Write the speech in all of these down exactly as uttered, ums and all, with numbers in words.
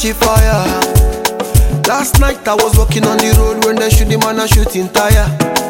catch a fire. Last night I was walking on the road when they shoot the man a shooting tire.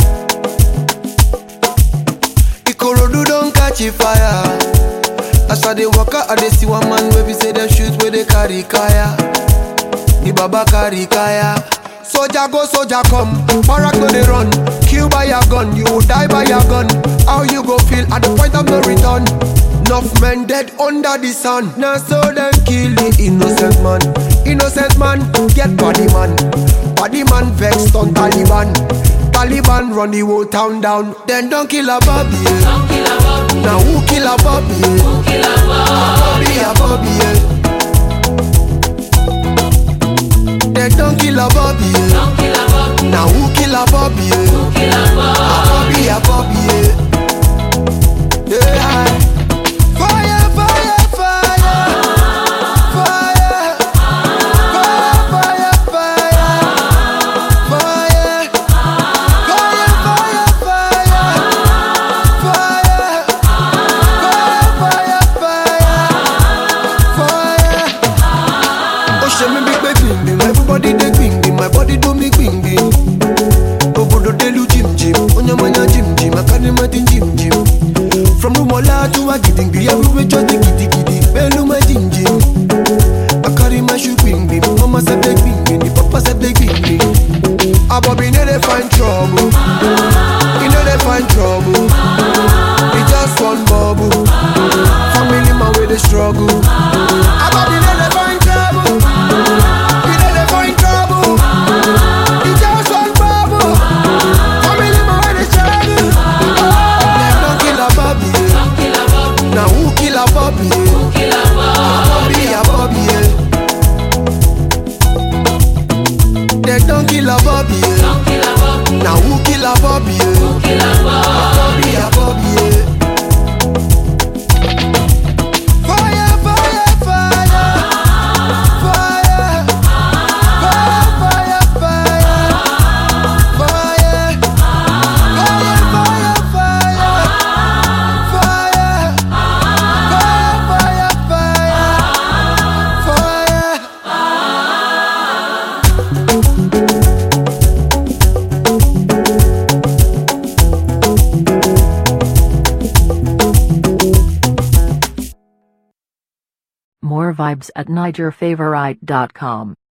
Ikorodu don't catch a fire. As I dey walk out, I dey see one man where we say them shoot where they carry kaya. The baba carry kaya. Soldier go, soldier come, barrack no dey run. Kill by your gun, you will die by your gun. How you go feel at the point of no return? Enough men dead under the sun. Now so them kill the innocent man. Innocent man, get body man. Body man vexed on Taliban. Taliban run the whole town down. Then don't kill a Bobby, yeah. Don't kill a Bobby. Now who kill a Bobby, yeah? Who kill a Bobby? A Bobby, yeah. Then don't kill a Bobby, yeah. Don't kill a Bobby. Now who kill a Bobby, yeah? Who kill a Bobby? A Bobby, yeah. Yeah. Fire, fire, fire. Fire. Fire, fire, fire. Fire. Fire, fire, fire. Fire. Fire, fire, fire. Oh, show me big baby, everybody they bing bing, my body do me bing bing. Obodo delu jim jim, onyamanya jim jim, akane matin jim jim. From Rumola to Agidingbi, everywhere just the giddy giddy. Belu my jim jim. I carry my shoe bing bing, mama said they bing bing, the papa said they bing bing. A Bobby know they find trouble, he know they find trouble. He just one bubble, family man where they struggle. A Bobby know they find trouble, he know they find trouble. He just one bubble, family man where they struggle. Them don't kill a Bobby, yeah. Don't kill a Bobby. Now who kill a Bobby, yeah? Who kill a Bobby? A Bobby, yeah. They don't kill a Bobby, yeah. Don't kill a Bobby. Now who kill a Bobby, yeah? Who kill a Bobby? A Bobby, yeah. Fire, fire, fire. Fire. Fire, fire, fire. Fire. Fire, fire, fire. Fire. Fire, fire, fire. More vibes at niger favorite dot com.